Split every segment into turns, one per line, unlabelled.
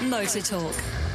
Motor Talk.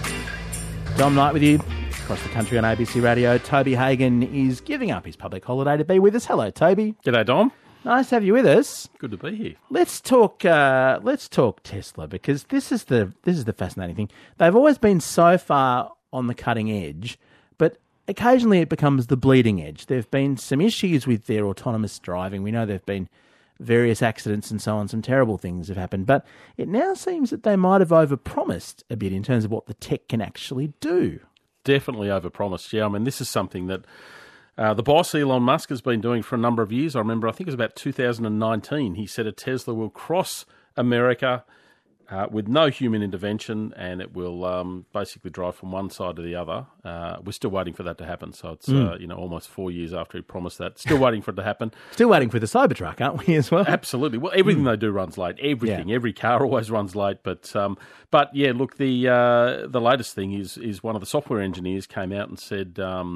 Dom Knight with you across the country on ABC Radio. Toby Hagan is giving up his public holiday to be with us. Hello, Toby.
G'day, Dom.
Nice to have you with us.
Good to be here.
Let's talk Tesla, because this is the fascinating thing. They've always been so far on the cutting edge, but occasionally it becomes the bleeding edge. There have been some issues with their autonomous driving. We know there have been various accidents and so on. Some terrible things have happened, but it now seems that they might have overpromised a bit in terms of what the tech can actually do.
Definitely overpromised, yeah. I mean, this is something that the boss, Elon Musk, has been doing for a number of years. I remember, I think it was about 2019, he said a Tesla will cross America with no human intervention, and it will basically drive from one side to the other. We're still waiting for that to happen. So it's almost 4 years after he promised that. Still waiting for it to happen.
Still waiting for the Cybertruck, aren't we, as well?
Absolutely. Well, everything they do runs late. Everything. Yeah. Every car always runs late. But yeah, look, the latest thing is one of the software engineers came out and said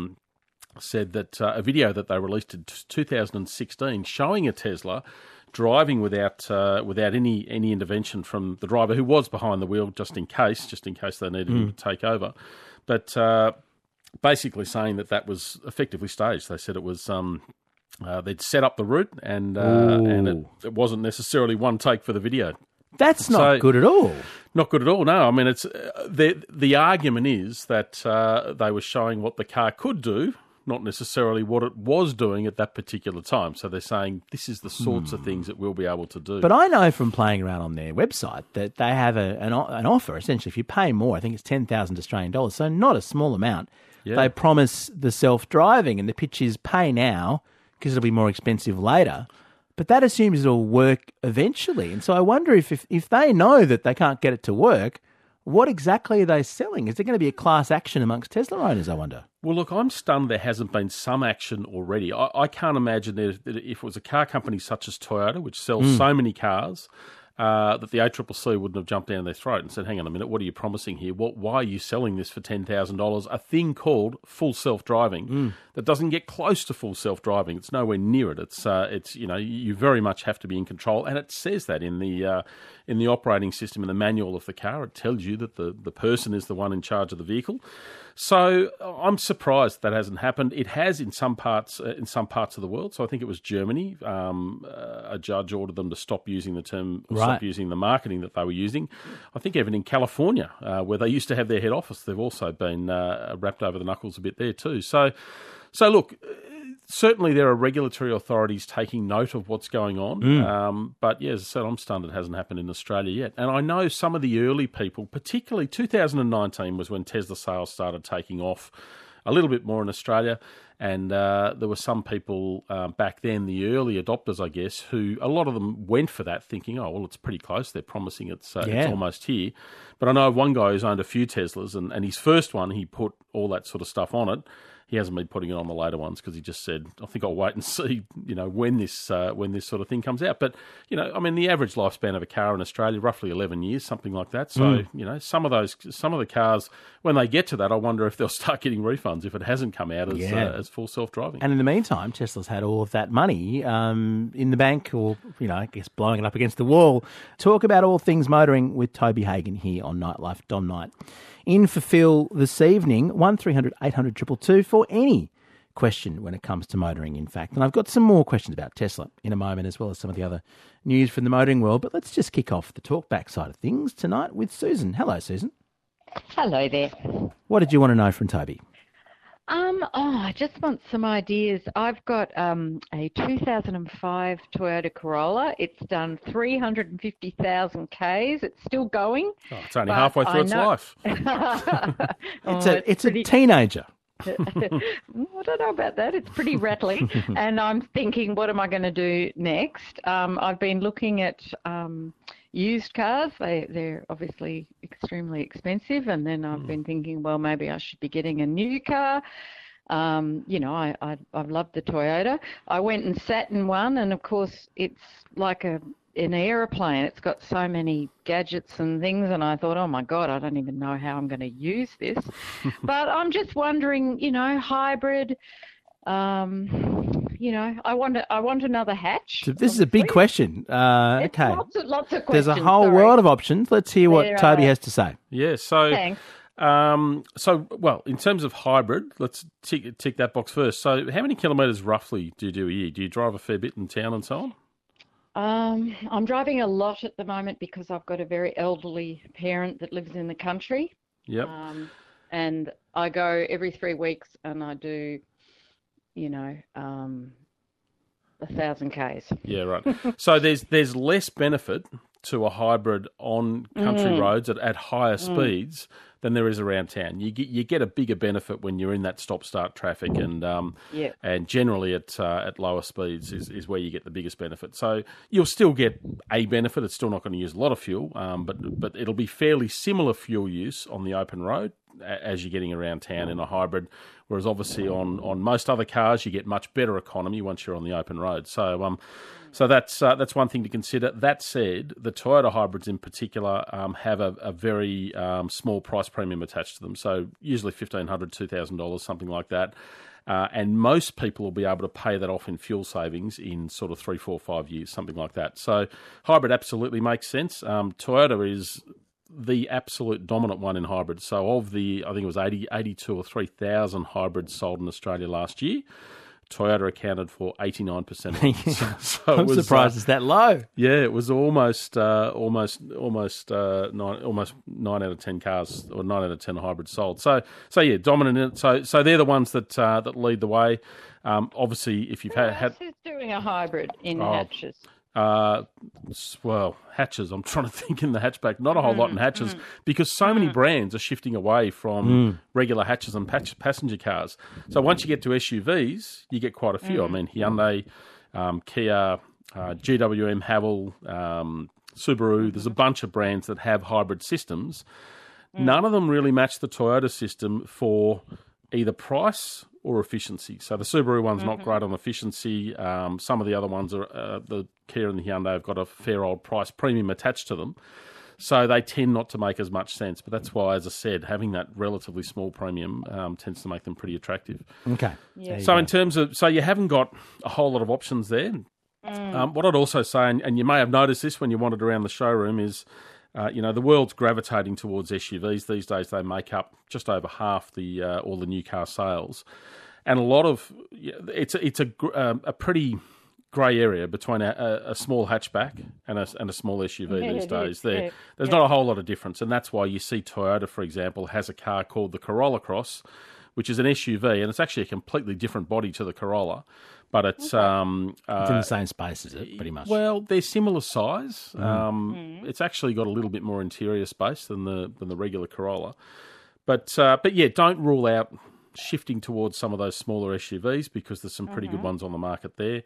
that a video that they released in 2016 showing a Tesla driving without any intervention from the driver, who was behind the wheel just in case they needed him to take over. But basically saying that was effectively staged. They said it was they'd set up the route and it wasn't necessarily one take for the video.
That's not good at all.
Not good at all, no. I mean, it's the argument is that they were showing what the car could do, not necessarily what it was doing at that particular time. So they're saying this is the sorts of things that we'll be able to do.
But I know from playing around on their website that they have an offer. Essentially, if you pay more, I think it's 10,000 Australian dollars, so not a small amount. Yeah. They promise the self-driving, and the pitch is pay now because it'll be more expensive later. But that assumes it'll work eventually. And so I wonder if they know that they can't get it to work, what exactly are they selling? Is there going to be a class action amongst Tesla owners, I wonder?
Well, look, I'm stunned there hasn't been some action already. I can't imagine that if it was a car company such as Toyota, which sells so many cars, that the ACCC wouldn't have jumped down their throat and said, hang on a minute, what are you promising here? Why are you selling this for $10,000? A thing called full self-driving that doesn't get close to full self-driving. It's nowhere near it. It's you very much have to be in control, and it says that in the operating system, in the manual of the car. It tells you that the person is the one in charge of the vehicle. So I'm surprised that hasn't happened. It has in some parts of the world. So I think it was Germany. A judge ordered them to stop using the term, stop using the marketing that they were using. I think even in California, where they used to have their head office, they've also been wrapped over the knuckles a bit there too. So look, certainly there are regulatory authorities taking note of what's going on. But yeah, as I said, I'm stunned it hasn't happened in Australia yet. And I know some of the early people, particularly 2019 was when Tesla sales started taking off a little bit more in Australia. And there were some people back then, the early adopters, I guess, who a lot of them went for that thinking, oh, well, it's pretty close. They're promising it's almost here. But I know one guy who's owned a few Teslas, and his first one, he put all that sort of stuff on it. He hasn't been putting it on the later ones because he just said, I think I'll wait and see, when this sort of thing comes out. But, I mean, the average lifespan of a car in Australia, roughly 11 years, something like that. So, some of the cars, when they get to that, I wonder if they'll start getting refunds if it hasn't come out as full self-driving.
And in the meantime, Tesla's had all of that money in the bank or, I guess blowing it up against the wall. Talk about all things motoring with Toby Hagan here on Nightlife. Dom Knight in for Phil this evening, 1300 800 222 for any question when it comes to motoring, in fact. And I've got some more questions about Tesla in a moment, as well as some of the other news from the motoring world. But let's just kick off the talkback side of things tonight with Susan. Hello, Susan.
Hello there.
What did you want to know from Toby?
I just want some ideas. I've got a 2005 Toyota Corolla. It's done 350,000 Ks. It's still going.
Oh, it's only halfway through its life.
It's a teenager.
I don't know about that. It's pretty rattly. And I'm thinking, what am I going to do next? I've been looking at used cars. They're obviously extremely expensive. And then I've been thinking, well, maybe I should be getting a new car. I've loved the Toyota. I went and sat in one, and of course it's like an aeroplane. It's got so many gadgets and things, and I thought, oh my God, I don't even know how I'm going to use this. But I'm just wondering, hybrid, I want another hatch.
So this is a big question.
It's
Okay.
Lots of questions.
There's a whole
sorry.
world of options. Let's hear what
There
Toby
are.
has to say.
Yeah, so
Thanks.
well, in terms of hybrid, let's tick that box first. So how many kilometres roughly do you do a year? Do you drive a fair bit in town and so on?
I'm driving a lot at the moment because I've got a very elderly parent that lives in the country.
Yep.
And I go every 3 weeks and I do, 1,000 Ks.
Yeah, right. So there's less benefit to a hybrid on country roads at higher speeds than there is around town. You get a bigger benefit when you're in that stop-start traffic, and generally at lower speeds is where you get the biggest benefit. So you'll still get a benefit. It's still not going to use a lot of fuel, but it'll be fairly similar fuel use on the open road as you're getting around town in a hybrid. Whereas obviously on most other cars you get much better economy once you're on the open road. So that's one thing to consider. That said, the Toyota hybrids in particular have a very small price premium attached to them. So usually $1,500, $2,000, something like that. And most people will be able to pay that off in fuel savings in sort of 3, 4, 5 years, something like that. So hybrid absolutely makes sense. Toyota is the absolute dominant one in hybrids. So of I think it was 82 or 3,000 hybrids sold in Australia last year, Toyota accounted for 89% of it. So
I'm surprised it's that low.
Yeah, it was almost 9 out of 10 cars, or 9 out of 10 hybrids sold. So yeah, dominant in it. So they're the ones that lead the way. Obviously, if you've had
Who's doing a hybrid in hatches?
Well, hatches. I'm trying to think in the hatchback. Not a whole lot in hatches because so many brands are shifting away from regular hatches and passenger cars. So once you get to SUVs, you get quite a few. I mean, Hyundai, Kia, GWM, Haval, Subaru. There's a bunch of brands that have hybrid systems. None of them really match the Toyota system for either price or efficiency. So the Subaru one's not great on efficiency. Some of the other ones, are the Kia and the Hyundai, have got a fair old price premium attached to them. So they tend not to make as much sense. But that's why, as I said, having that relatively small premium tends to make them pretty attractive.
Okay.
Yeah.
So in terms of, you haven't got a whole lot of options there. What I'd also say, and you may have noticed this when you wandered around the showroom, is the world's gravitating towards SUVs these days. They make up just over half all the new car sales, and a lot of it's a pretty grey area between a small hatchback and a small SUV these days. There's not a whole lot of difference, and that's why you see Toyota, for example, has a car called the Corolla Cross, which is an SUV, and it's actually a completely different body to the Corolla. But it's
it's in the same space, is it, pretty much?
Well, they're similar size. It's actually got a little bit more interior space than the regular Corolla. But yeah, don't rule out shifting towards some of those smaller SUVs because there's some pretty good ones on the market there.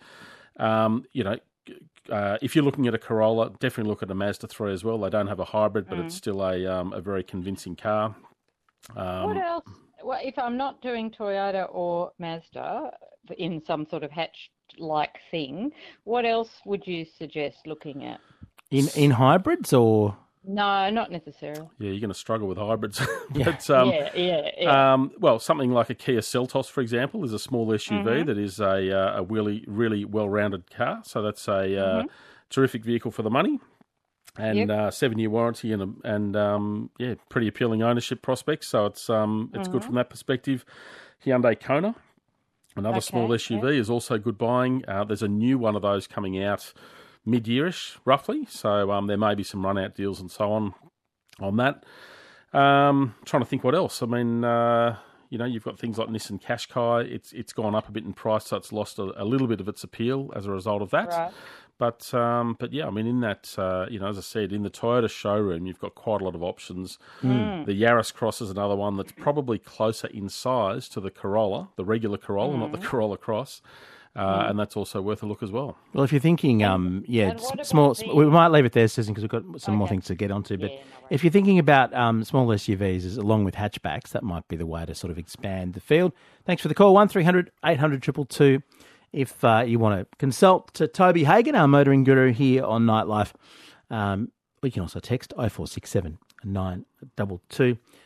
If you're looking at a Corolla, definitely look at a Mazda 3 as well. They don't have a hybrid, but it's still a very convincing car.
What else? Well, if I'm not doing Toyota or Mazda in some sort of hatch-like thing, what else would you suggest looking at?
In hybrids or?
No, not necessarily.
Yeah, you're going to struggle with hybrids. But, well, something like a Kia Seltos, for example, is a small SUV that is a really, really well-rounded car. So that's a terrific vehicle for the money. And 7-year warranty and pretty appealing ownership prospects. So it's good from that perspective. Hyundai Kona, another small SUV, is also good buying. There's a new one of those coming out mid-yearish, roughly. So there may be some run-out deals and so on that. Trying to think what else. I mean, you've got things like Nissan Qashqai. It's gone up a bit in price, so it's lost a little bit of its appeal as a result of that.
Right.
But yeah, I mean, in that, as I said, in the Toyota showroom, you've got quite a lot of options. The Yaris Cross is another one that's probably closer in size to the Corolla, the regular Corolla, not the Corolla Cross. And that's also worth a look as well.
Well, if you're thinking, small, we might leave it there, Susan, because we've got some more things to get onto. But if you're thinking about small SUVs along with hatchbacks, that might be the way to sort of expand the field. Thanks for the call, 1300 800 222. If you want to consult to Toby Hagen, our motoring guru here on Nightlife, we can also text 0467 922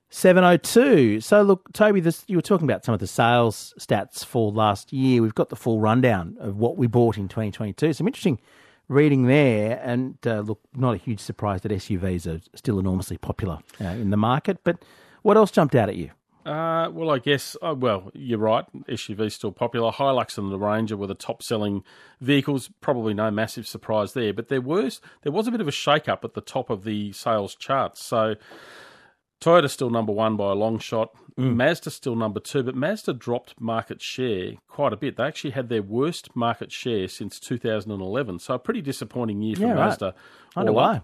7:02. So look, Toby, you were talking about some of the sales stats for last year. We've got the full rundown of what we bought in 2022. Some interesting reading there, and look, not a huge surprise that SUVs are still enormously popular in the market. But what else jumped out at you?
Well, I guess, you're right. SUV's still popular. Hilux and the Ranger were the top-selling vehicles. Probably no massive surprise there. But there was a bit of a shake-up at the top of the sales charts. So Toyota's still number one by a long shot. Mazda's still number two, but Mazda dropped market share quite a bit. They actually had their worst market share since 2011. So a pretty disappointing year for Mazda.
I know why.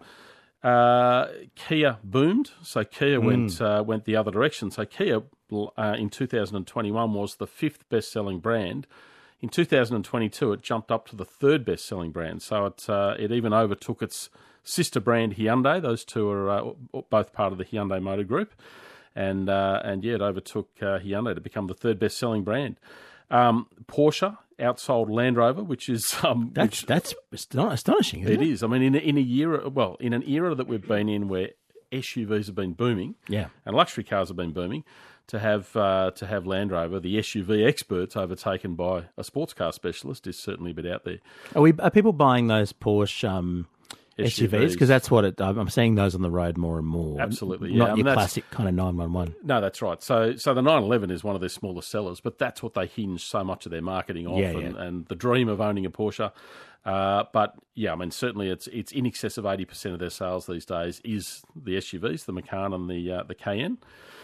Kia boomed, so Kia went the other direction. So Kia in 2021 was the fifth best-selling brand. In 2022, it jumped up to the third best-selling brand. So it even overtook its sister brand Hyundai. Those two are both part of the Hyundai Motor Group, and it overtook Hyundai to become the third best-selling brand. Porsche outsold Land Rover, which is
that's astonishing. Isn't it?
It is. I mean, in an era that we've been in where SUVs have been booming, and luxury cars have been booming, to have Land Rover, the SUV experts, overtaken by a sports car specialist is certainly a bit out there.
Are people buying those Porsche SUVs? Because that's what I'm seeing those on the road more and more.
Absolutely,
Not your classic kind of 911.
No, that's right. So the 911 is one of their smaller sellers, but that's what they hinge so much of their marketing off, and the dream of owning a Porsche. But yeah, I mean, certainly it's in excess of 80% of their sales these days is the SUVs, the Macan and the Cayenne.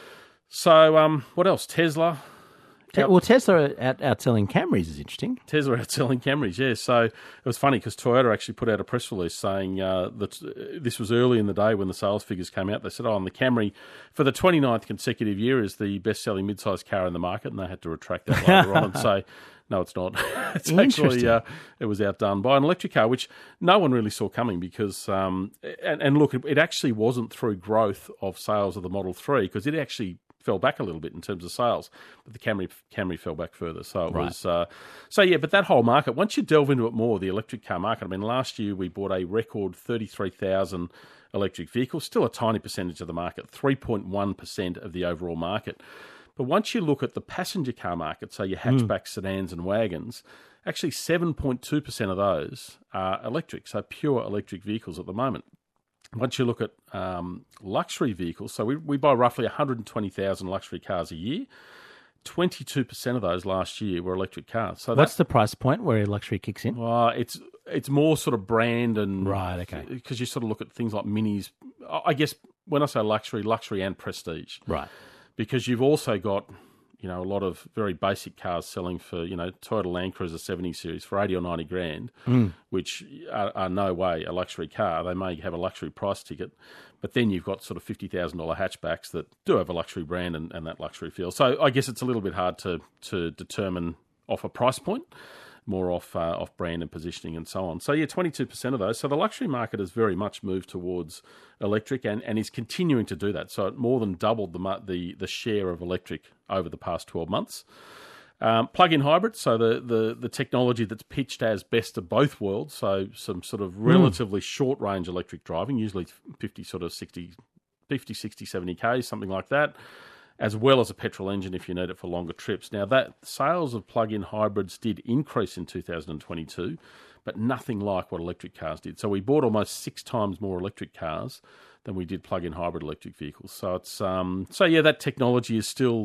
So what else? Tesla.
Tesla outselling Camrys is interesting.
Tesla outselling Camrys, yeah. So it was funny because Toyota actually put out a press release saying that this was early in the day when the sales figures came out. They said, and the Camry for the 29th consecutive year is the best-selling mid-sized car in the market, and they had to retract that later on and say, no, it's not. It's actually, it was outdone by an electric car, which no one really saw coming because, and look, it actually wasn't through growth of sales of the Model 3 because it actually fell back a little bit in terms of sales, but the Camry fell back further. So it was, but that whole market, once you delve into it more, the electric car market, I mean, last year we bought a record 33,000 electric vehicles, still a tiny percentage of the market, 3.1% of the overall market. But once you look at the passenger car market, so your hatchbacks, sedans and wagons, actually 7.2% of those are electric, so pure electric vehicles at the moment. Once you look at luxury vehicles, so we buy roughly 120,000 luxury cars a year. 22% of those last year were electric cars. So
what's the price point where luxury kicks in?
Well, it's more sort of brand and
right, okay.
Because you sort of look at things like Minis. I guess when I say luxury and prestige,
right?
Because you've also got a lot of very basic cars selling for, Toyota Land Cruiser 70 series for 80 or 90 grand, which are no way a luxury car. They may have a luxury price ticket, but then you've got sort of $50,000 hatchbacks that do have a luxury brand and that luxury feel. So I guess it's a little bit hard to determine off a price point, more off brand and positioning and so on. So 22% of those. So the luxury market has very much moved towards electric and is continuing to do that. So it more than doubled the share of electric over the past 12 months. Plug-in hybrid, so the technology that's pitched as best of both worlds, so some sort of relatively short-range electric driving, usually 50, 60, 70 Ks, something like that, as well as a petrol engine if you need it for longer trips. Now, that sales of plug-in hybrids did increase in 2022, but nothing like what electric cars did. So we bought almost 6 times more electric cars than we did plug-in hybrid electric vehicles. So it's that technology is still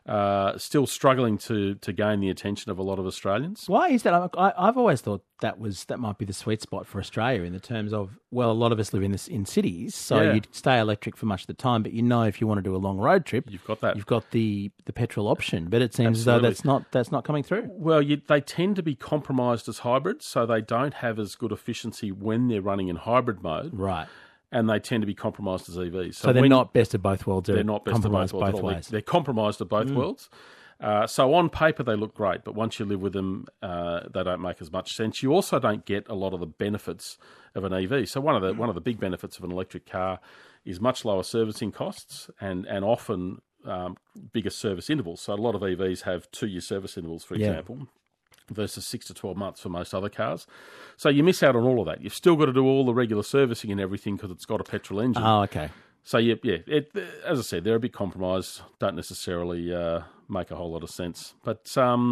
struggling to gain the attention of a lot of Australians.
Why is that? I've always thought that might be the sweet spot for Australia in the terms of, well, a lot of us live in cities, so you'd stay electric for much of the time, but if you want to do a long road trip,
you've got that.
You've got the petrol option, but it seems as though that's not coming through.
Well, they tend to be compromised as hybrids, so they don't have as good efficiency when they're running in hybrid mode.
Right.
And they tend to be compromised as EVs.
So they're not best of both worlds.
They're not best of both worlds. They're compromised at both worlds. So on paper, they look great, but once you live with them, they don't make as much sense. You also don't get a lot of the benefits of an EV. So one of the big benefits of an electric car is much lower servicing costs and often bigger service intervals. So a lot of EVs have 2-year service intervals, for example, versus 6 to 12 months for most other cars. So you miss out on all of that. You've still got to do all the regular servicing and everything because it's got a petrol engine.
Oh, okay.
So yeah. As I said, they're a bit compromised. Don't necessarily make a whole lot of sense. But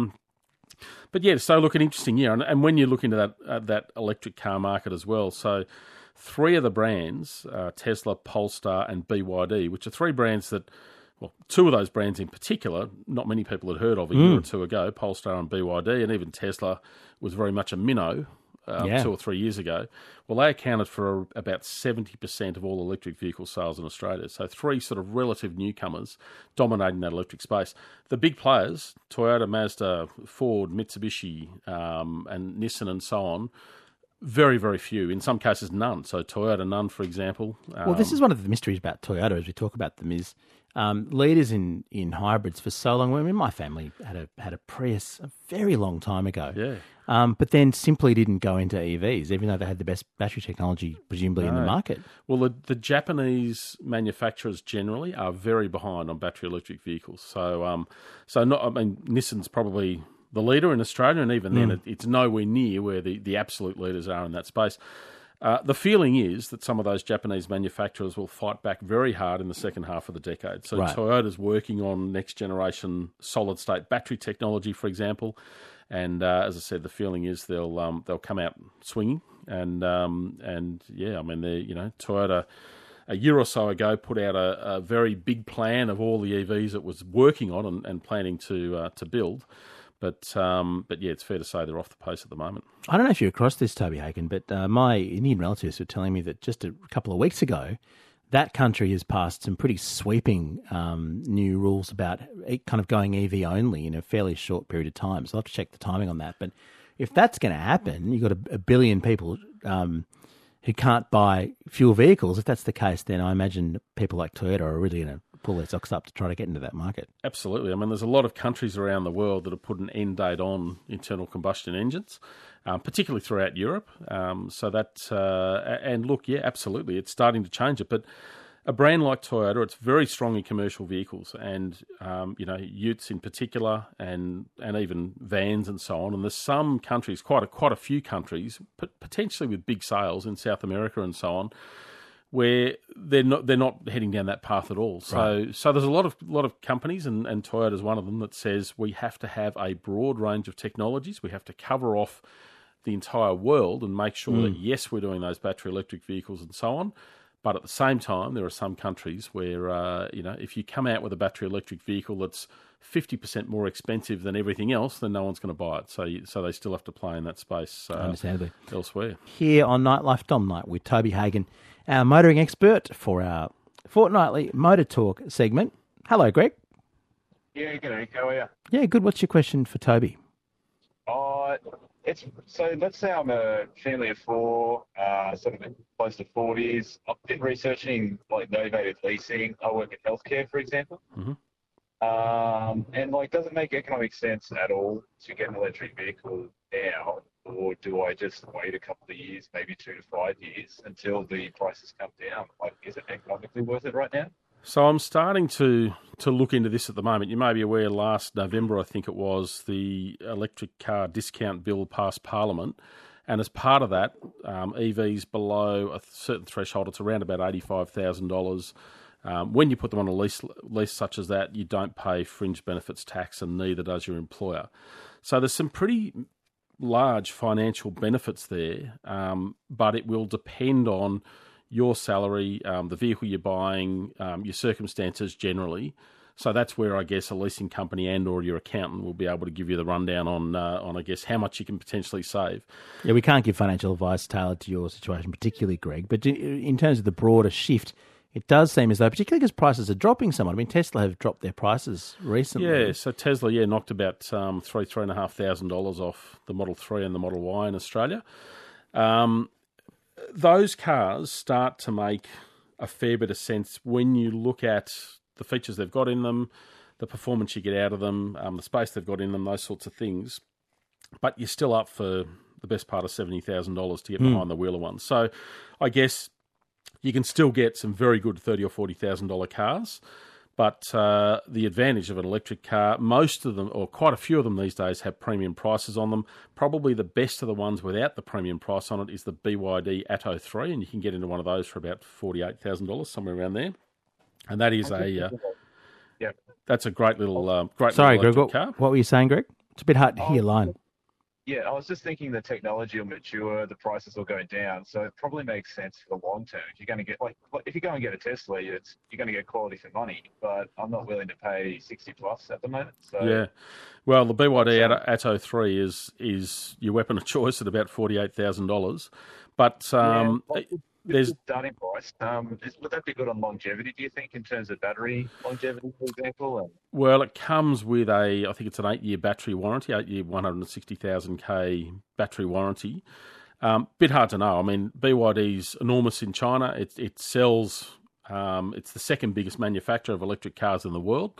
yeah. So look, an interesting year, and when you look into that electric car market as well. So 3 of the brands, Tesla, Polestar, and BYD, which are 3 brands that. Well, 2 of those brands in particular, not many people had heard of a year or 2 ago, Polestar and BYD, and even Tesla was very much a minnow 2 or 3 years ago. Well, they accounted for about 70% of all electric vehicle sales in Australia. So 3 sort of relative newcomers dominating that electric space. The big players, Toyota, Mazda, Ford, Mitsubishi, and Nissan and so on, very, very few. In some cases, none. So Toyota, none, for example.
Well, this is one of the mysteries about Toyota as we talk about them is leaders in hybrids for so long. I mean, my family had a Prius a very long time ago.
Yeah.
But then simply didn't go into EVs, even though they had the best battery technology, presumably, in the market.
Well, the Japanese manufacturers generally are very behind on battery electric vehicles. So, Nissan's probably the leader in Australia, and even then, it's nowhere near where the absolute leaders are in that space. The feeling is that some of those Japanese manufacturers will fight back very hard in the second half of the decade. So Toyota's working on next generation solid state battery technology, for example, and as I said, the feeling is they'll come out swinging. And yeah, I mean, Toyota a year or so ago put out a very big plan of all the EVs it was working on and planning to build. But yeah, it's fair to say they're off the pace at the moment.
I don't know if you're across this, Toby Hagen, but my Indian relatives were telling me that just a couple of weeks ago, that country has passed some pretty sweeping new rules about kind of going EV only in a fairly short period of time. So I'll have to check the timing on that. But if that's going to happen, you've got a billion people who can't buy fuel vehicles. If that's the case, then I imagine people like Toyota are really going to pull their socks up to try to get into that market.
Absolutely. I mean, there's a lot of countries around the world that have put an end date on internal combustion engines, particularly throughout Europe. So that, and look, yeah, absolutely, it's starting to change it. But a brand like Toyota, it's very strong in commercial vehicles and, utes in particular and even vans and so on. And there's some countries, quite a few countries, potentially with big sales in South America and so on, where they're not heading down that path at all. So there's a lot of companies, and Toyota's one of them, that says we have to have a broad range of technologies. We have to cover off the entire world and make sure that, yes, we're doing those battery electric vehicles and so on. But at the same time, there are some countries where, if you come out with a battery electric vehicle that's 50% more expensive than everything else, then no one's going to buy it. So they still have to play in that space
understandably
elsewhere.
Here on Nightlife Dom Night with Toby Hagen, our motoring expert for our fortnightly Motor Talk segment. Hello, Greg.
Yeah, g'day. How are you?
Yeah, good. What's your question for Toby?
So let's say I'm a family of 4, sort of close to 40s. I've been researching like novated leasing. I work in healthcare, for example.
Mm-hmm.
And does it make economic sense at all to get an electric vehicle now, or do I just wait a couple of years, maybe 2 to 5 years, until the prices come down? Is it economically worth it right now?
So I'm starting to look into this at the moment. You may be aware last November, I think it was, the electric car discount bill passed Parliament. And as part of that, EVs below a certain threshold, it's around about $85,000. When you put them on a lease such as that, you don't pay fringe benefits tax, and neither does your employer. So there's some pretty large financial benefits there, but it will depend on your salary, the vehicle you're buying, your circumstances generally. So that's where I guess a leasing company and or your accountant will be able to give you the rundown on I guess how much you can potentially save.
Yeah, we can't give financial advice tailored to your situation, particularly, Greg. But in terms of the broader shift, it does seem as though, particularly because prices are dropping somewhat. I mean, Tesla have dropped their prices recently.
Yeah, so Tesla, knocked about $3,500 off the Model 3 and the Model Y in Australia. Those cars start to make a fair bit of sense when you look at the features they've got in them, the performance you get out of them, the space they've got in them, those sorts of things. But you're still up for the best part of $70,000 to get behind the wheel of one. So I guess you can still get some very good $30,000 or $40,000 cars. But the advantage of an electric car, most of them, or quite a few of them these days, have premium prices on them. Probably the best of the ones without the premium price on it is the BYD Atto 3, and you can get into one of those for about $48,000, somewhere around there. And that is
Yeah.
that's a great little
Sorry,
little
Greg,
electric car.
what were you saying, Greg? It's a bit hard to hear line.
Yeah, I was just thinking the technology will mature, the prices will go down, so it probably makes sense for the long term. If you're going to get if you go and get a Tesla, you're going to get quality for money. But I'm not willing to pay 60 plus at the moment. So
Yeah, well, the BYD Atto 3 is your weapon of choice at about $48,000, but there's
the starting price. Would that be good on longevity? Do you think, in terms of battery longevity, for example?
Well, it comes with I think it's an 8-year battery warranty, 8-year 160,000 k battery warranty. Bit hard to know. I mean, BYD's enormous in China. It sells. It's the second biggest manufacturer of electric cars in the world.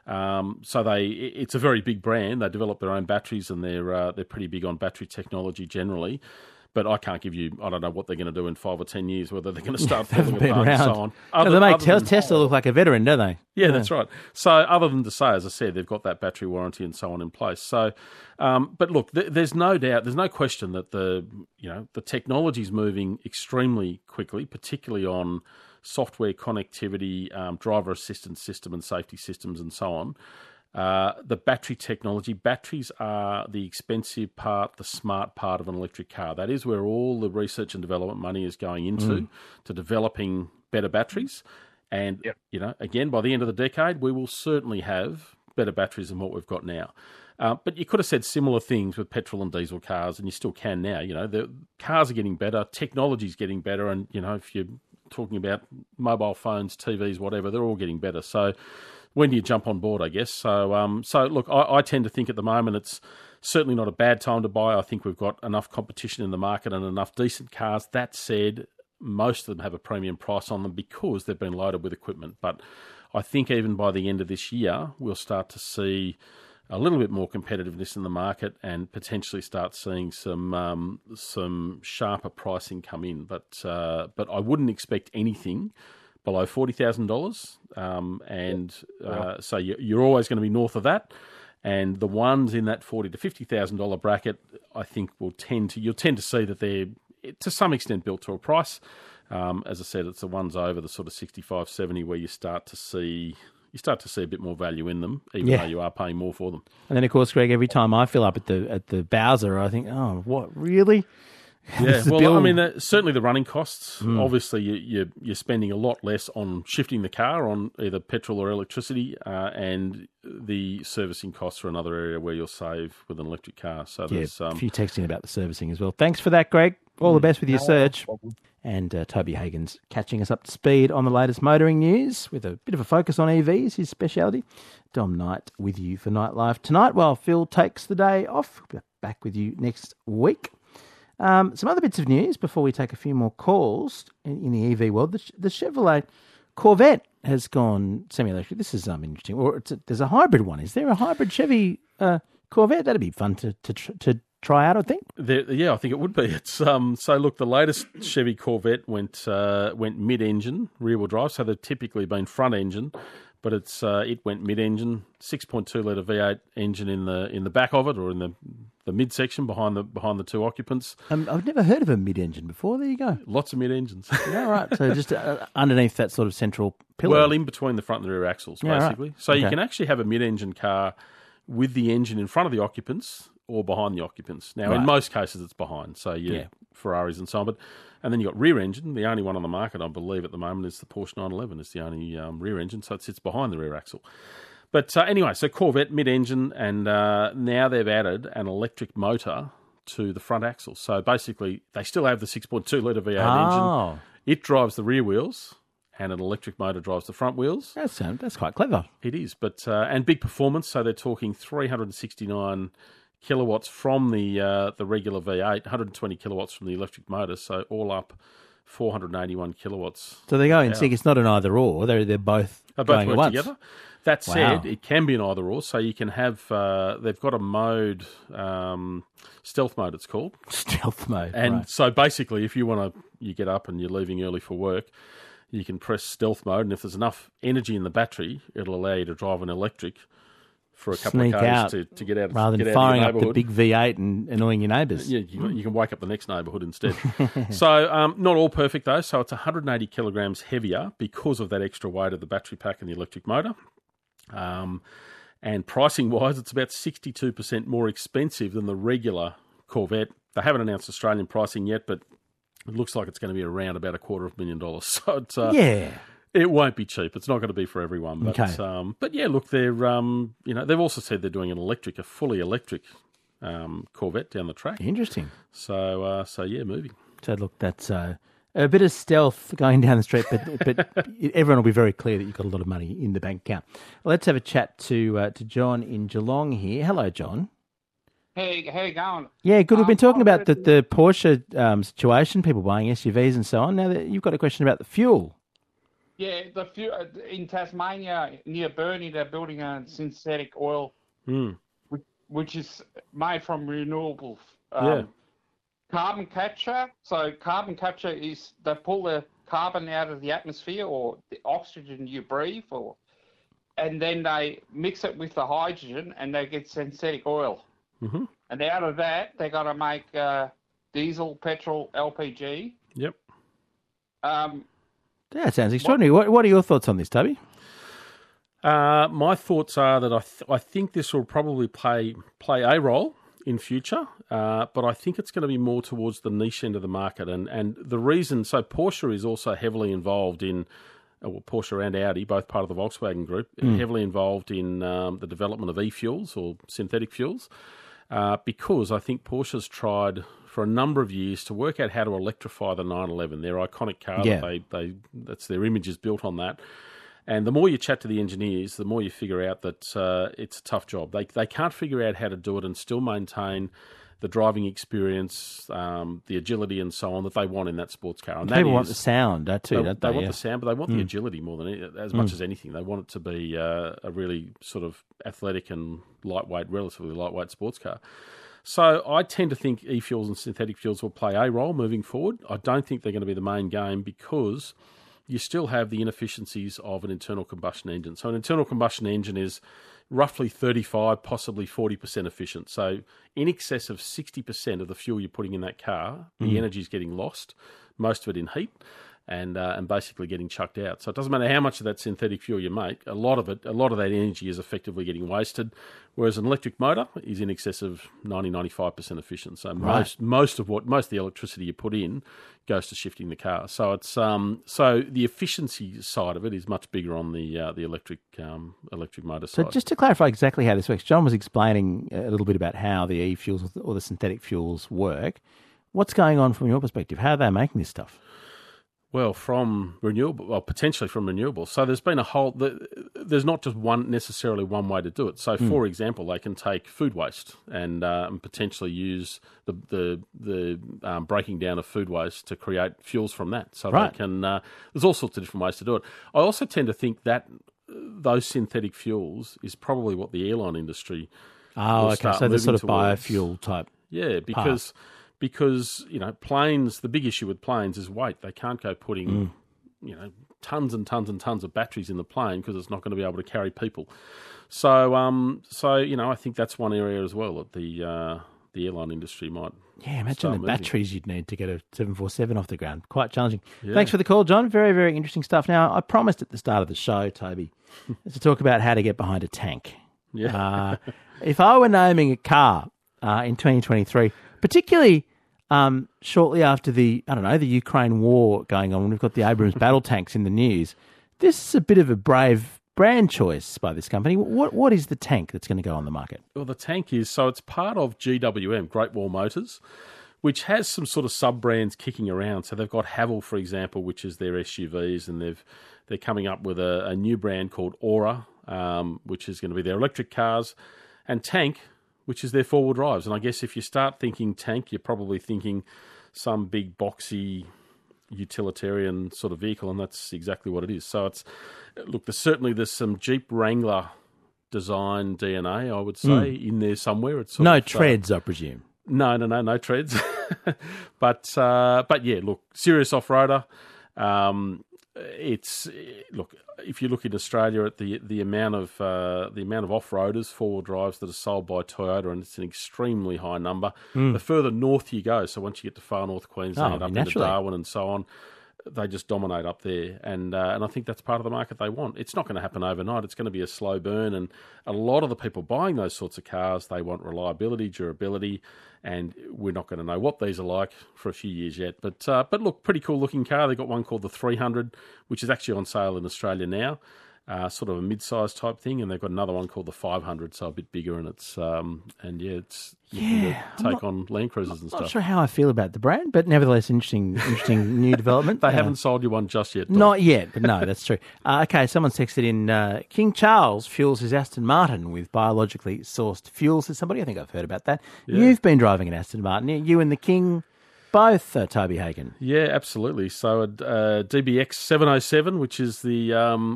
So it's a very big brand. They develop their own batteries, and they're pretty big on battery technology generally. But I can't give you, I don't know what they're going to do in 5 or 10 years, whether they're going to start pulling apart and so on.
They make Tesla look like a veteran, don't they?
Yeah, that's right. So other than to say, as I said, they've got that battery warranty and so on in place. So, but look, there's no doubt, there's no question that the technology is moving extremely quickly, particularly on software connectivity, driver assistance system and safety systems and so on. The battery technology. Batteries are the expensive part, the smart part of an electric car. That is where all the research and development money is going into, to developing better batteries. And, again, by the end of the decade, we will certainly have better batteries than what we've got now. But you could have said similar things with petrol and diesel cars, and you still can now. The cars are getting better, technology's getting better, and, if you're talking about mobile phones, TVs, whatever, they're all getting better. So when do you jump on board, I guess? So look, I tend to think at the moment it's certainly not a bad time to buy. I think we've got enough competition in the market and enough decent cars. That said, most of them have a premium price on them because they've been loaded with equipment. But I think even by the end of this year, we'll start to see a little bit more competitiveness in the market and potentially start seeing some sharper pricing come in. But I wouldn't expect anything below $40,000, so you're always going to be north of that. And the ones in that $40,000 to $50,000 bracket, I think you'll tend to see that they're to some extent built to a price. As I said, it's the ones over the sort of 65, 70 where you start to see a bit more value in them, even though you are paying more for them.
And then, of course, Greg, every time I fill up at the Bowser, I think, oh, what, really?
Yeah, well, I mean, certainly the running costs. Obviously, you're spending a lot less on shifting the car on either petrol or electricity, and the servicing costs are another area where you'll save with an electric car. So there's
a few texting about the servicing as well. Thanks for that, Greg. All the best with your search. And Toby Hagen's catching us up to speed on the latest motoring news with a bit of a focus on EVs, his speciality. Dom Knight with you for Nightlife tonight while Phil takes the day off. We'll be back with you next week. Some other bits of news before we take a few more calls in the EV world. The Chevrolet Corvette has gone semi-electric. This is interesting. Or there's a hybrid one. Is there a hybrid Chevy Corvette? That'd be fun to try out, I think.
Yeah, I think it would be. It's so look, the latest Chevy Corvette went mid-engine, rear-wheel drive. So they've typically been front-engine, but it went mid-engine, 6.2 litre V8 engine in the back of it, or in the midsection behind the two occupants.
I've never heard of a mid-engine before. There you go.
Lots of mid-engines.
Yeah, right. So just underneath that sort of central pillar.
Well, in between the front and the rear axles, basically. Right. So you can actually have a mid-engine car with the engine in front of the occupants or behind the occupants. Now, in most cases, it's behind. So Ferraris and so on. And then you've got rear engine. The only one on the market, I believe, at the moment is the Porsche 911. It's the only rear engine, so it sits behind the rear axle. But anyway, so Corvette, mid-engine, and now they've added an electric motor to the front axle. So basically, they still have the 6.2 litre V8 engine. It drives the rear wheels, and an electric motor drives the front wheels.
That's quite clever.
It is, but and big performance. So they're talking 369 kilowatts from the regular V8, 120 kilowatts from the electric motor. So all up, 481 kilowatts.
So they're going sync. It's not an either or. They're both going at once
together. That said, it can be an either or. So you can have. They've got a mode, stealth mode. It's called
stealth mode.
And so basically, if you get up and you're leaving early for work, you can press stealth mode, and if there's enough energy in the battery, it'll allow you to drive an electric for a couple
Sneak
of
out
k's to get out of
rather
get
than
out
firing
of
up
your
the
neighbourhood.
big V8 and annoying your neighbours.
Yeah, you can wake up the next neighbourhood instead. So not all perfect though. So it's 180 kilograms heavier because of that extra weight of the battery pack and the electric motor. And pricing wise, it's about 62% more expensive than the regular Corvette. They haven't announced Australian pricing yet, but it looks like it's going to be around about $250,000. So it's, it won't be cheap. It's not going to be for everyone. But,
Okay.
But yeah, look, they're they've also said they're doing a fully electric Corvette down the track.
Interesting.
So yeah, moving.
So look, that's a bit of stealth going down the street, but everyone will be very clear that you've got a lot of money in the bank account. Let's have a chat to John in Geelong here. Hello, John.
Hey, how you going?
Yeah, good. We've been talking about the Porsche situation, people buying SUVs and so on. Now that you've got a question about the fuel.
Yeah, the in Tasmania near Burnie, they're building a synthetic oil, which is made from renewables. Carbon capture. So carbon capture is they pull the carbon out of the atmosphere or the oxygen you breathe, and then they mix it with the hydrogen and they get synthetic oil.
Mm-hmm.
And out of that, they got to make diesel, petrol, LPG.
Yep.
That sounds extraordinary. What are your thoughts on this, Toby?
My thoughts are that I think this will probably play a role in future, but I think it's going to be more towards the niche end of the market. And the reason, so Porsche is also heavily involved in, Porsche and Audi, both part of the Volkswagen Group, heavily involved in the development of e-fuels or synthetic fuels, because I think Porsche's tried for a number of years to work out how to electrify the 911, their iconic car.
Yeah.
That's their image is built on that. And the more you chat to the engineers, the more you figure out that it's a tough job. They can't figure out how to do it and still maintain the driving experience, the agility and so on that they want in that sports car. And
people want the sound too, don't they?
They want the sound, but they want the agility more than as much as anything. They want it to be a really sort of athletic and lightweight, relatively lightweight sports car. So I tend to think e-fuels and synthetic fuels will play a role moving forward. I don't think they're going to be the main game because you still have the inefficiencies of an internal combustion engine. So an internal combustion engine is roughly 35, possibly 40% efficient. So in excess of 60% of the fuel you're putting in that car, the energy is getting lost, most of it in heat, and basically getting chucked out. So it doesn't matter how much of that synthetic fuel you make, a lot of that energy is effectively getting wasted, whereas an electric motor is in excess of 90-95% efficient. So most of the electricity you put in goes to shifting the car. So it's so the efficiency side of it is much bigger on the electric motor side.
So just to clarify exactly how this works, John was explaining a little bit about how the e-fuels or the synthetic fuels work. What's going on from your perspective? How are they making this stuff?
Well, potentially from renewables. So there's been there's not just necessarily one way to do it. So, for example, they can take food waste and potentially use the breaking down of food waste to create fuels from that. So they can. There's all sorts of different ways to do it. I also tend to think that those synthetic fuels is probably what the airline industry.
Oh, okay. So the sort of
towards.
Biofuel type.
Yeah, because planes, the big issue with planes is weight. They can't go putting, tons and tons and tons of batteries in the plane because it's not going to be able to carry people. So I think that's one area as well that the airline industry might.
Yeah, imagine the batteries you'd need to get a 747 off the ground. Quite challenging.
Yeah.
Thanks for the call, John. Very, very interesting stuff. Now, I promised at the start of the show, Toby, to talk about how to get behind a tank.
Yeah.
If I were naming a car in 2023, particularly shortly after the Ukraine war going on, when we've got the Abrams battle tanks in the news, this is a bit of a brave brand choice by this company. What is the tank that's going to go on the market? Well,
the tank it's part of GWM, Great Wall Motors, which has some sort of sub-brands kicking around. So they've got Haval, for example, which is their SUVs, and they're coming up with a new brand called Aura, which is going to be their electric cars, and Tank, which is their four-wheel drives. And I guess if you start thinking tank, you're probably thinking some big, boxy, utilitarian sort of vehicle, and that's exactly what it is. So there's some Jeep Wrangler design DNA, I would say, in there somewhere. It's
no treads, I presume.
No treads. But yeah, look, serious off-roader. look, if you look in Australia at the amount of off-roaders, four-wheel drives that are sold by Toyota, and it's an extremely high number. The further north you go, so once you get to far north Queensland, up into Darwin and so on, they just dominate up there, and I think that's part of the market they want. It's not going to happen overnight. It's going to be a slow burn, and a lot of the people buying those sorts of cars, they want reliability, durability, and we're not going to know what these are like for a few years yet. But look, pretty cool looking car. They've got one called the 300, which is actually on sale in Australia now. Sort of a mid-sized type thing, and they've got another one called the 500, so a bit bigger, and it's it's take on Land Cruisers and stuff.
Not sure how I feel about the brand, but nevertheless, interesting new development.
They haven't sold you one just yet, Don.
Not yet, but no, that's true. Okay, someone's texted in, King Charles fuels his Aston Martin with biologically sourced fuel, says somebody. I think I've heard about that. Yeah. You've been driving an Aston Martin, you and the King both, Toby Hagen.
Yeah, absolutely. So a DBX 707, which is the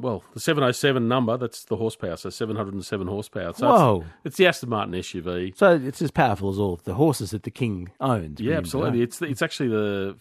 707 number, that's the horsepower, so 707 horsepower. So it's the Aston Martin SUV.
So it's as powerful as all the horses that the King owns.
Yeah, absolutely. It's actually the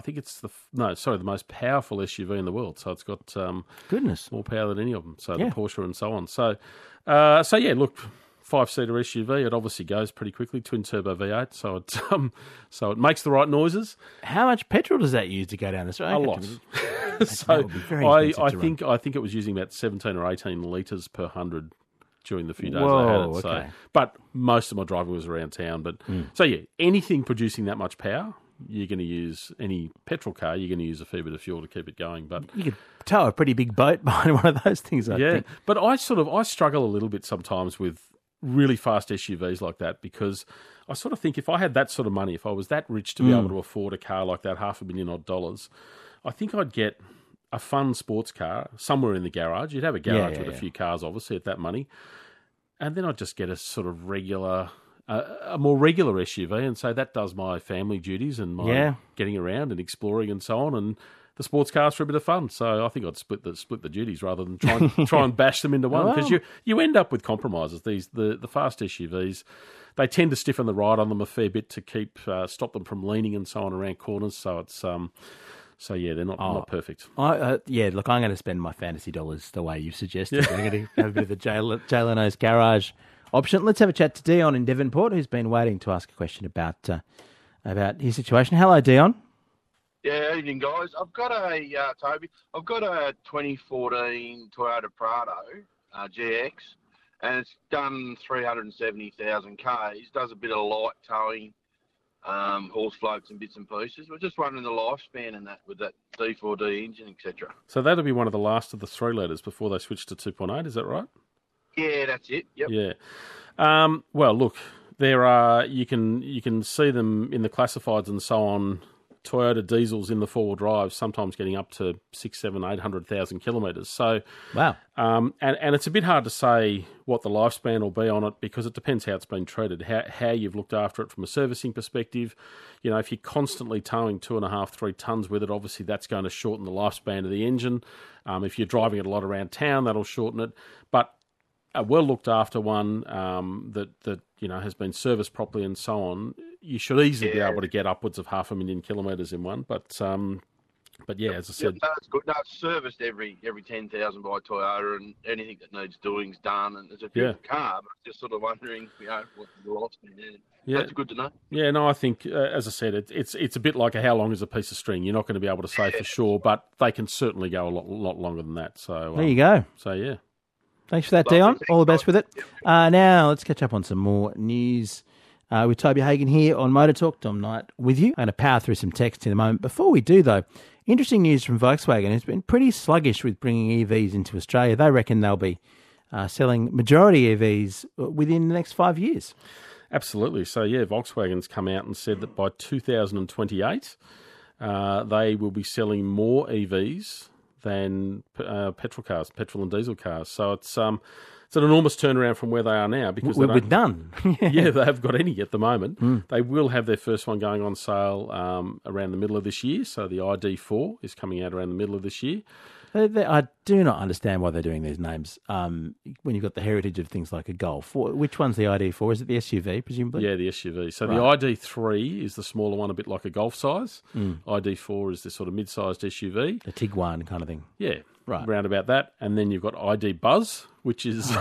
most powerful SUV in the world. So it's got more power than any of them. So the Porsche and so on. So yeah, look, 5-seater SUV. It obviously goes pretty quickly. Twin turbo V8. So it makes the right noises.
How much petrol does that use to go down this road?
A lot. So I think it was using about 17 or 18 litres per 100 during the few days I had it. So, but most of my driving was around town. But so yeah, anything producing that much power, you're going to use any petrol car. You're going to use a fair bit of fuel to keep it going. But
you could tow a pretty big boat behind one of those things. I think.
But I struggle a little bit sometimes with really fast SUVs like that, because I sort of think if I had that sort of money, if I was that rich to be able to afford a car like that, $500,000 odd, I think I'd get a fun sports car somewhere in the garage. You'd have a garage with a few cars, obviously, at that money. And then I'd just get a sort of a more regular SUV and say that does my family duties and my getting around and exploring and so on, and the sports cars for a bit of fun. So I think I'd split the duties rather than try and bash them into one, because you end up with compromises. The fast SUVs, they tend to stiffen the ride on them a fair bit to stop them from leaning and so on around corners. So it's they're not perfect.
Look, I'm going to spend my fantasy dollars the way you suggested. I'm going to have a bit of the Jay Leno's garage option. Let's have a chat to Dion in Devonport, who's been waiting to ask a question about his situation. Hello, Dion.
Yeah, evening, guys. I've got Toby. I've got a 2014 Toyota Prado GX, and it's done 370,000 Ks. Does a bit of light towing, horse floats and bits and pieces. We're just wondering the lifespan in that with that D4D engine, etc.
So that'll be one of the last of the 3 litres before they switch to 2.8. Is that right?
Yeah, that's it. Yep.
Yeah. Well, look, there are you can see them in the classifieds and so on. Toyota diesels in the 4-wheel drive, sometimes getting up to 600,000, 700,000, 800,000 kilometres. So,
wow.
And it's a bit hard to say what the lifespan will be on it, because it depends how it's been treated, how you've looked after it from a servicing perspective. You know, if you're constantly towing 2.5, 3 tonnes with it, obviously that's going to shorten the lifespan of the engine. If you're driving it a lot around town, that'll shorten it. But a well looked after one that has been serviced properly and so on, you should easily be able to get upwards of 500,000 kilometres in one. But yeah, as I said,
that's good. No, it's serviced every 10,000 by Toyota, and anything that needs doing's done. And it's a beautiful car, but just sort of wondering, what the lifespan is. Yeah, that's good to know.
Yeah, no, I think as I said, it's a bit like how long is a piece of string. You're not going to be able to say for sure, but they can certainly go a lot longer than that. So
there you go.
So yeah.
Thanks for that, Dion. All the best with it. Now, let's catch up on some more news with Toby Hagen here on Motor Talk. Dom Knight with you. I'm going to power through some text in a moment. Before we do, though, interesting news from Volkswagen. It's been pretty sluggish with bringing EVs into Australia. They reckon they'll be selling majority EVs within the next 5 years.
Absolutely. So, yeah, Volkswagen's come out and said that by 2028, they will be selling more EVs than petrol and diesel cars. So it's an enormous turnaround from where they are now, because
with none.
Yeah, they haven't got any at the moment. They will have their first one going on sale around the middle of this year. So the ID4 is coming out around the middle of this year.
I do not understand why they're doing these names. When you've got the heritage of things like a Golf, which one's the ID4? Is it the SUV, presumably?
Yeah, the SUV. So
Right.
the ID3 is the smaller one, a bit like a Golf size. ID4 is the sort of mid-sized SUV.
The Tiguan kind of thing.
Yeah,
Right.
round about that. And then you've got ID Buzz, which is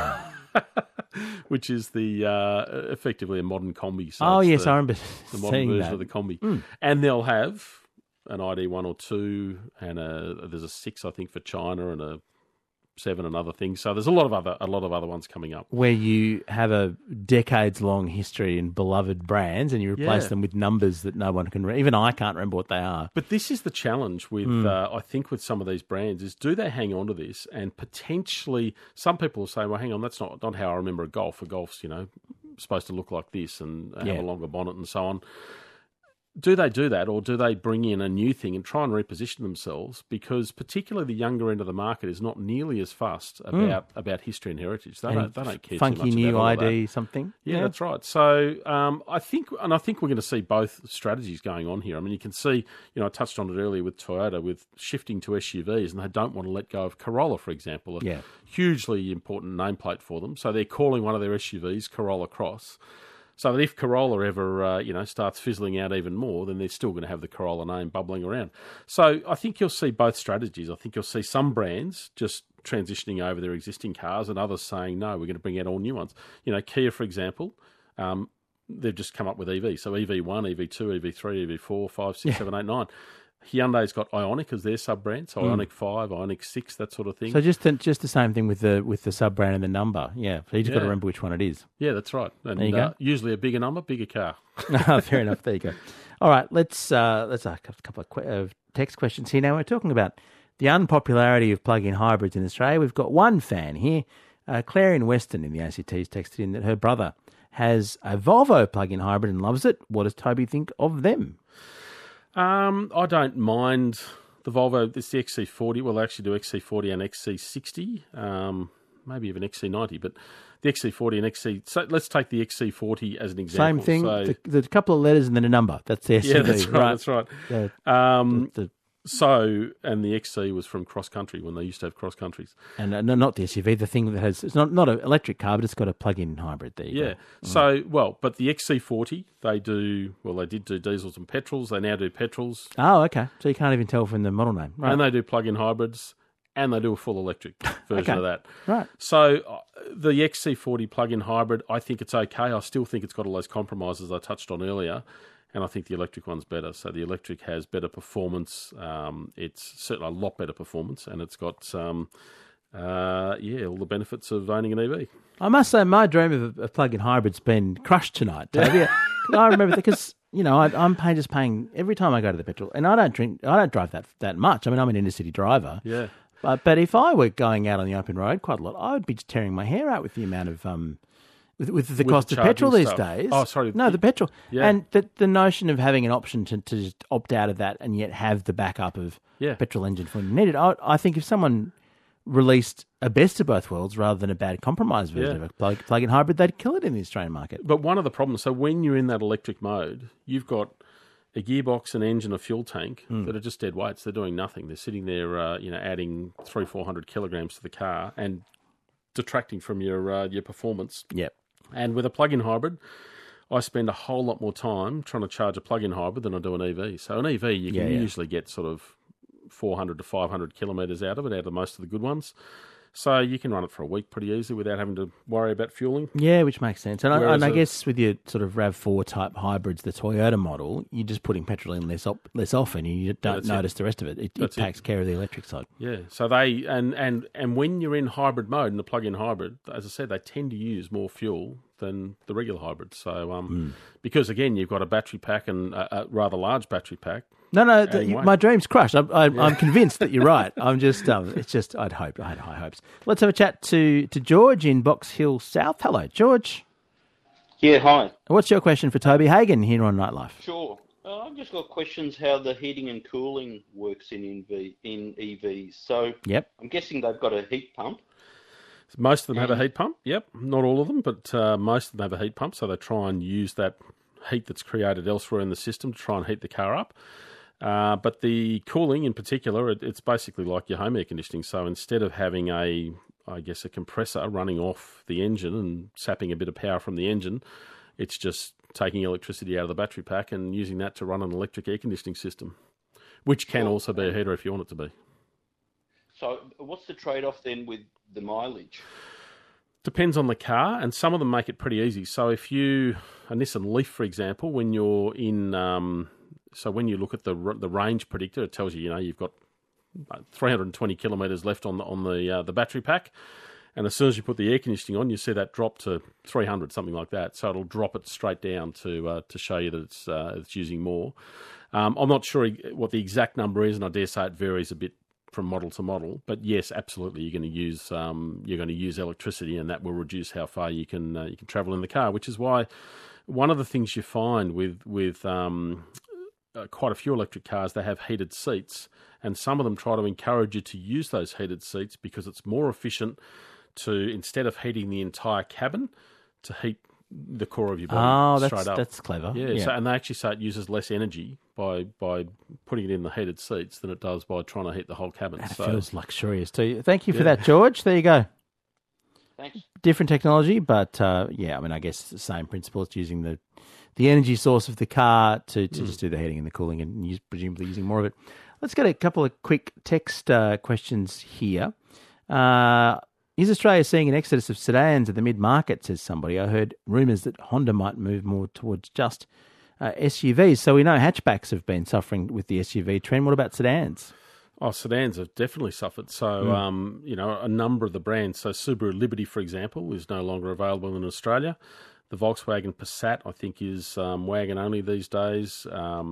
which is the effectively a modern combi. So
Oh,
it's
yes,
the,
I remember
the modern
seeing
version
that.
of the combi. And they'll have an ID 1 or 2, and there's a 6, I think, for China, and a 7 and other things. So there's a lot of other ones coming up.
Where you have a decades-long history and beloved brands, and you replace
Yeah.
them with numbers that no one can even I can't remember what they are.
But this is the challenge with, I think, with some of these brands is, do they hang on to this? And potentially, some people will say, well, hang on, that's not how I remember a Golf. A Golf's, supposed to look like this and have
Yeah.
a longer bonnet and so on. Do they do that, or do they bring in a new thing and try and reposition themselves? Because particularly the younger end of the market is not nearly as fussed about history and heritage. They don't care
Funky
too much
new
about all of that.
ID something.
Yeah, that's right. So I think we're going to see both strategies going on here. I mean, you can see, I touched on it earlier with Toyota, with shifting to SUVs, and they don't want to let go of Corolla, for example, a hugely important nameplate for them. So they're calling one of their SUVs Corolla Cross. So that if Corolla ever, starts fizzling out even more, then they're still going to have the Corolla name bubbling around. So I think you'll see both strategies. I think you'll see some brands just transitioning over their existing cars, and others saying, no, we're going to bring out all new ones. Kia, for example, they've just come up with EV. So EV1, EV2, EV3, EV4, 5, 6, 7, 8, 9. Hyundai's got Ioniq as their sub-brand, so Ioniq 5, Ioniq 6, that sort of thing.
So just the same thing with the sub-brand and the number. Yeah, so you just got to remember which one it is.
Yeah, that's right. And
There you go.
usually a bigger number, bigger car.
Fair enough. There you go. All right, let's ask a couple of text questions here. Now we're talking about the unpopularity of plug-in hybrids in Australia. We've got one fan here, Claire in Weston in the ACT has texted in that her brother has a Volvo plug-in hybrid and loves it. What does Toby think of them?
I don't mind the Volvo. It's the XC40. Well, they actually do XC40 and XC60, maybe even XC90, but the XC40 and XC... So let's take the XC40 as an example.
Same thing,
So,
the couple of letters and then a number. That's the SUV.
yeah, that's right. That's right.
The-
And the XC was from Cross Country when they used to have Cross Countries.
and no, not the SUV, the thing that has... It's not an electric car, but it's got a plug-in hybrid. There you
Yeah.
go.
So, but the XC40, they did do diesels and petrols. They now do petrols.
Oh, okay. So you can't even tell from the model name. Right.
And they do plug-in hybrids, and they do a full electric version of that.
Right.
So the XC40 plug-in hybrid, I think it's okay. I still think it's got all those compromises I touched on earlier, and I think the electric one's better. So the electric has better performance. It's certainly a lot better performance, and it's got all the benefits of owning an EV.
I must say, my dream of a plug-in hybrid's been crushed tonight, Toby. I remember because I'm just paying every time I go to the petrol, and I don't drive that much. I mean, I'm an inner city driver.
Yeah.
But if I were going out on the open road quite a lot, I would be just tearing my hair out with the amount of with the cost of
charging
petrol these
stuff.
days.
Oh, sorry.
No, the petrol.
Yeah.
And the notion of having an option to just opt out of that and yet have the backup of petrol engine when you need it. I think if someone released a best of both worlds rather than a bad compromise version of a plug-in hybrid, they'd kill it in the Australian market.
But one of the problems, so when you're in that electric mode, you've got a gearbox, an engine, a fuel tank that are just dead weights. They're doing nothing. They're sitting there, adding 300-400 kilograms to the car and detracting from your performance.
Yep.
And with a plug-in hybrid, I spend a whole lot more time trying to charge a plug-in hybrid than I do an EV. So an EV, you can usually get sort of 400 to 500 kilometres out of most of the good ones. So you can run it for a week pretty easily without having to worry about fueling.
Yeah, which makes sense. And
Whereas
I guess with your sort of RAV4 type hybrids, the Toyota model, you're just putting petrol in less often, and you don't notice the rest of it. It takes care of the electric side.
Yeah. So they and when you're in hybrid mode, in the plug-in hybrid, as I said, they tend to use more fuel than the regular hybrids. So because again, you've got a battery pack and a rather large battery pack.
No,
Anyway.
my dream's crushed. I'm convinced that you're right. I'm just, it's just, I had high hopes. Let's have a chat to George in Box Hill South. Hello, George.
Yeah, hi.
What's your question for Toby Hagen here on Nightlife?
Sure. I've just got questions how the heating and cooling works in EVs. So
Yep.
I'm guessing they've got a heat pump.
Most of them have a heat pump. Yep. Not all of them, but most of them have a heat pump. So they try and use that heat that's created elsewhere in the system to try and heat the car up. But the cooling in particular, it's basically like your home air conditioning. So instead of having a compressor running off the engine and sapping a bit of power from the engine, it's just taking electricity out of the battery pack and using that to run an electric air conditioning system, which can also be a heater if you want it to be.
So what's the trade-off then with the mileage?
Depends on the car, and some of them make it pretty easy. So if a Nissan Leaf, for example, when you're in, so when you look at the range predictor, it tells you, you've got 320 kilometres left on the battery pack, and as soon as you put the air conditioning on, you see that drop to 300, something like that. So it'll drop it straight down to show you that it's using more. I'm not sure what the exact number is, and I dare say it varies a bit from model to model. But yes, absolutely, you're going to use electricity, and that will reduce how far you can travel in the car. Which is why one of the things you find with quite a few electric cars, they have heated seats, and some of them try to encourage you to use those heated seats because it's more efficient to, instead of heating the entire cabin, to heat the core of your body straight up.
That's clever.
Yeah. So, and they actually say it uses less energy by putting it in the heated seats than it does by trying to heat the whole cabin.
It feels luxurious too. Thank you for that, George. There you go.
Thanks.
Different technology, but I guess it's the same principle. It's using the energy source of the car to just do the heating and the cooling, and presumably using more of it. Let's get a couple of quick text questions here. Is Australia seeing an exodus of sedans at the mid-market, says somebody? I heard rumours that Honda might move more towards just SUVs. So we know hatchbacks have been suffering with the SUV trend. What about sedans?
Oh, sedans have definitely suffered. So, a number of the brands, so Subaru Liberty, for example, is no longer available in Australia. The Volkswagen Passat, I think, is wagon only these days.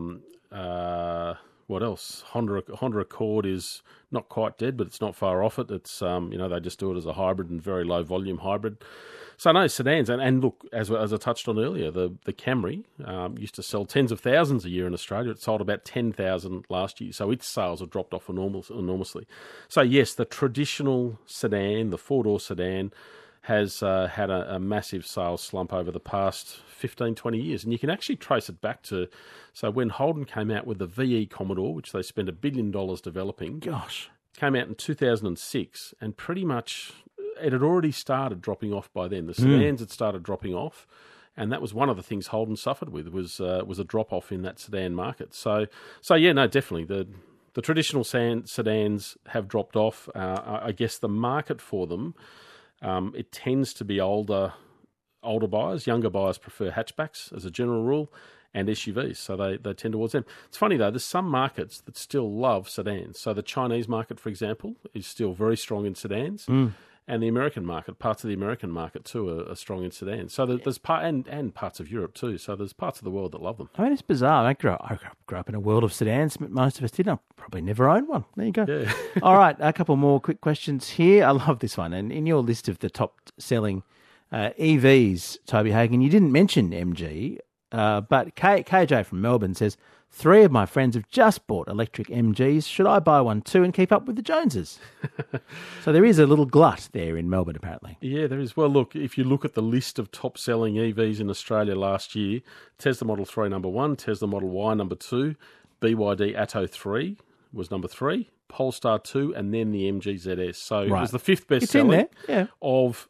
What else? Honda Accord is not quite dead, but it's not far off it. It's they just do it as a hybrid and very low volume hybrid. So no, sedans, and look, as I touched on earlier, the Camry used to sell tens of thousands a year in Australia. It sold about 10,000 last year, so its sales have dropped off enormously. So yes, the traditional sedan, the four-door sedan, has had a massive sales slump over the past 15, 20 years. And you can actually trace it back to, so when Holden came out with the VE Commodore, which they spent $1 billion developing, came out in 2006, and pretty much it had already started dropping off by then. The sedans had started dropping off, and that was one of the things Holden suffered with, was a drop-off in that sedan market. So yeah, no, definitely. The traditional sedans have dropped off. I guess the market for them, it tends to be older buyers. Younger buyers prefer hatchbacks as a general rule, and SUVs, so they tend towards them. It's funny though, there's some markets that still love sedans. So the Chinese market, for example, is still very strong in sedans, and the American market, parts of the American market too, are strong in sedans. So there's and parts of Europe too. So there's parts of the world that love them.
I mean, it's bizarre. I grew up in a world of sedans. Most of us didn't. I probably never owned one. There you go. Yeah. All right, a couple more quick questions here. I love this one. And in your list of the top selling EVs, Toby Hagen, you didn't mention MG, but KJ from Melbourne says, 3 of my friends have just bought electric MGs. Should I buy one too and keep up with the Joneses? So there is a little glut there in Melbourne, apparently.
Yeah, there is. Well, look, if you look at the list of top-selling EVs in Australia last year, Tesla Model 3 number 1, Tesla Model Y number 2, BYD Atto 3 was number 3, Polestar 2, and then the MG ZS. So it was the 5th best-selling of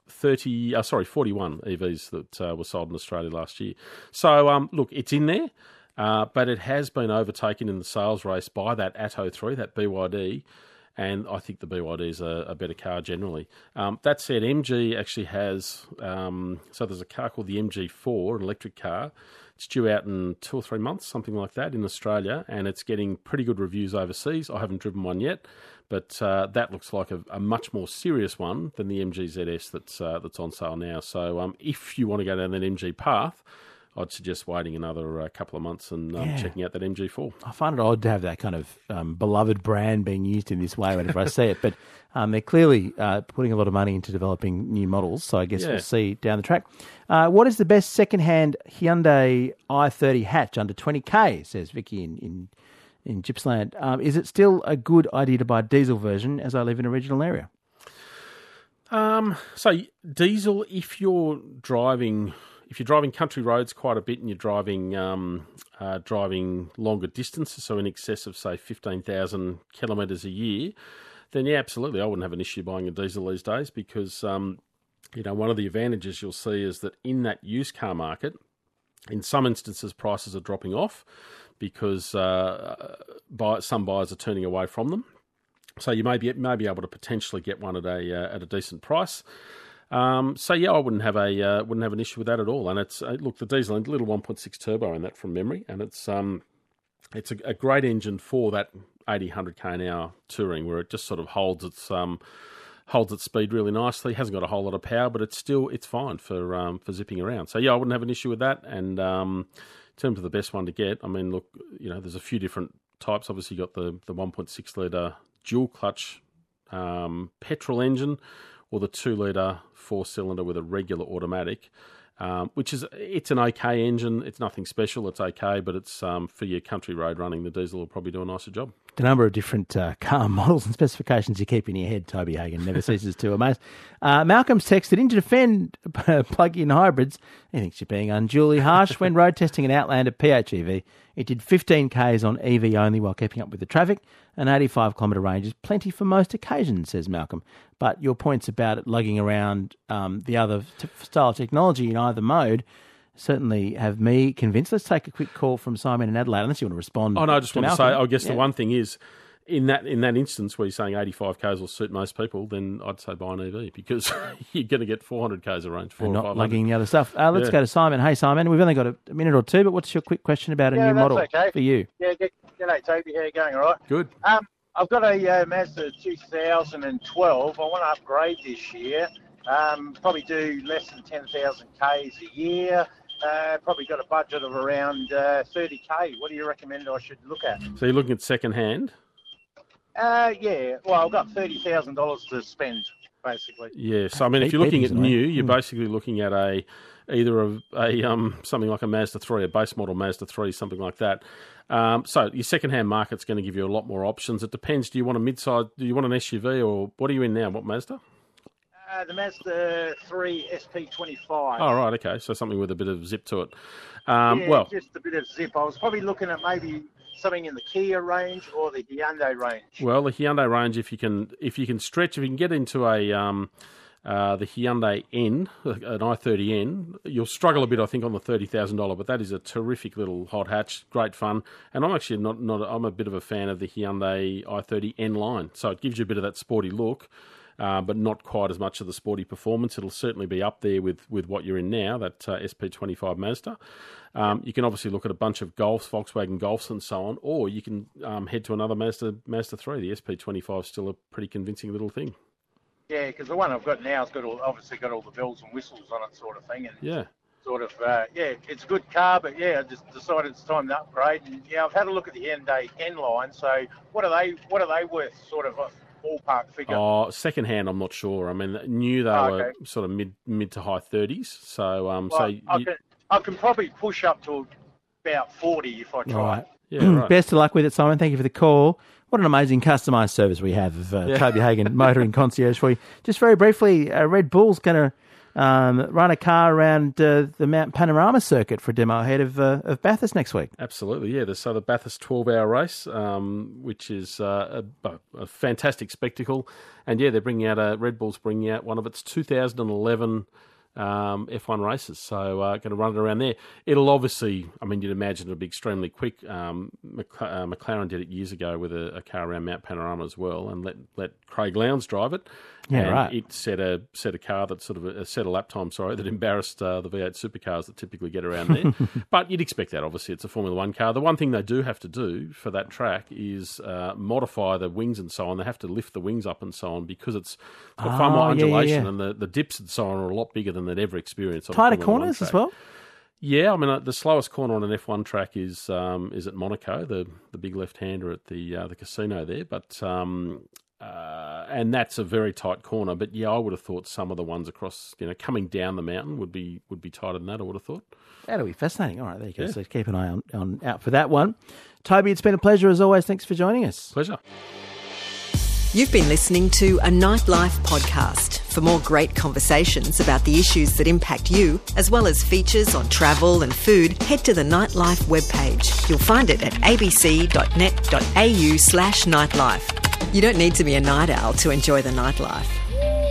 41 EVs that were sold in Australia last year. So, look, it's in there. But it has been overtaken in the sales race by that Atto 3, that BYD, and I think the BYD is a better car generally. That said, MG actually has, so there's a car called the MG4, an electric car. It's due out in 2 or 3 months, something like that, in Australia, and it's getting pretty good reviews overseas. I haven't driven one yet, but that looks like a much more serious one than the MG ZS that's on sale now. So if you want to go down that MG path, I'd suggest waiting another couple of months and checking out that MG4.
I find it odd to have that kind of beloved brand being used in this way whenever I see it, but they're clearly putting a lot of money into developing new models, so I guess we'll see down the track. What is the best second-hand Hyundai i30 hatch under 20K, says Vicky in Gippsland. Is it still a good idea to buy a diesel version, as I live in a regional area?
So diesel, if you're driving country roads quite a bit and you're driving driving longer distances, so in excess of, say, 15,000 kilometres a year, then yeah, absolutely, I wouldn't have an issue buying a diesel these days because, one of the advantages you'll see is that in that used car market, in some instances, prices are dropping off because some buyers are turning away from them. So you may be able to potentially get one at a decent price. I wouldn't have an issue with that at all. And it's the diesel, a little 1.6 turbo in that from memory, and it's a great engine for that 80, 100k an hour touring, where it just sort of holds its speed really nicely. Hasn't got a whole lot of power, but it's fine for zipping around. So yeah, I wouldn't have an issue with that. And in terms of the best one to get, I mean, look, there's a few different types. Obviously, you got the 1.6 litre dual clutch petrol engine, or the 2 litre 4-cylinder with a regular automatic, it's an okay engine. It's nothing special. It's okay, but it's for your country road running. The diesel will probably do a nicer job.
The number of different car models and specifications you keep in your head, Toby Hagen, never ceases to amaze. Malcolm's texted in to defend plug-in hybrids. He thinks you're being unduly harsh. When road testing an Outlander PHEV, it did 15 Ks on EV only while keeping up with the traffic. An 85-kilometre range is plenty for most occasions, says Malcolm. But your points about it lugging around the other style of technology in either mode certainly have me convinced. Let's take a quick call from Simon in Adelaide, unless you want to respond.
Oh, no, I just want to say, I guess the one thing is, in that instance where you're saying 85 Ks will suit most people, then I'd say buy an EV because you're going to get 400 Ks of range,
and not lugging the other stuff. Let's go to Simon. Hey, Simon, we've only got a minute or two, but what's your quick question about a new model for you?
Yeah, g'day, Toby. How you going? All right?
Good.
I've got a Mazda 2012. I want to upgrade this year. Probably do less than 10,000 Ks a year. Probably got a budget of around 30k. What do you recommend I should look at?
So you're looking at second hand?
Yeah. Well, I've got $30,000 to spend, basically.
Yeah. So I mean, if you're looking at new, you're basically looking at either something like a Mazda 3, a base model Mazda 3, something like that. So your second hand market's going to give you a lot more options. It depends. Do you want a mid-size? Do you want an SUV, or what are you in now? What Mazda?
The Mazda 3 SP25.
Oh, right, okay. So something with a bit of zip to it.
Just a bit of zip. I was probably looking at maybe something in the Kia range or the Hyundai range.
Well, the Hyundai range, if you can get into the Hyundai N, an i30N, you'll struggle a bit, I think, on the $30,000, but that is a terrific little hot hatch, great fun. And I'm actually I'm a bit of a fan of the Hyundai i30N line. So it gives you a bit of that sporty look. But not quite as much of the sporty performance. It'll certainly be up there with what you're in now, that SP25 Mazda. You can obviously look at a bunch of Golfs, Volkswagen Golfs and so on, or you can head to another Mazda 3. The SP25 is still a pretty convincing little thing.
Yeah, because the one I've got now has obviously got all the bells and whistles on it, sort of thing. And
yeah.
Sort of, it's a good car, but I just decided it's time to upgrade. And I've had a look at the Hyundai N line. So what are they worth, sort of? Ballpark figure.
Second hand, I'm not sure. I mean, new they were sort of mid to high 30s. So,
I can probably push up to about 40 if I try.
Right.
Yeah, right.
Best of luck with it, Simon. Thank you for the call. What an amazing customised service we have of Toby Hagen Motoring Concierge for you. Just very briefly, Red Bull's going to run a car around the Mount Panorama circuit for a demo ahead of Bathurst next week.
Absolutely, yeah. So the Bathurst 12-hour race, which is a fantastic spectacle. And yeah, Red Bull's bringing out one of its 2011 F1 races. So going to run it around there. It'll obviously, I mean, you'd imagine it'll be extremely quick. McLaren did it years ago with a car around Mount Panorama as well, and let Craig Lowndes drive it.
Yeah,
and
right.
It set a car that sort of set a lap time, that embarrassed the V8 supercars that typically get around there. But you'd expect that, obviously. It's a Formula One car. The one thing they do have to do for that track is modify the wings and so on. They have to lift the wings up and so on because it's got far more undulation and the dips and so on are a lot bigger than they'd ever experienced.
Tighter corners as well?
Yeah, I mean, the slowest corner on an F1 track is at Monaco, the big left-hander at the casino there. But and that's a very tight corner. But yeah, I would have thought some of the ones across, coming down the mountain would be tighter than that. I would have thought. That'll
be fascinating. All right, there you go. Yeah. So keep an eye on out for that one. Toby, it's been a pleasure as always. Thanks for joining us.
Pleasure.
You've been listening to a Nightlife podcast. For more great conversations about the issues that impact you, as well as features on travel and food, head to the Nightlife webpage. You'll find it at abc.net.au/nightlife. You don't need to be a night owl to enjoy the nightlife.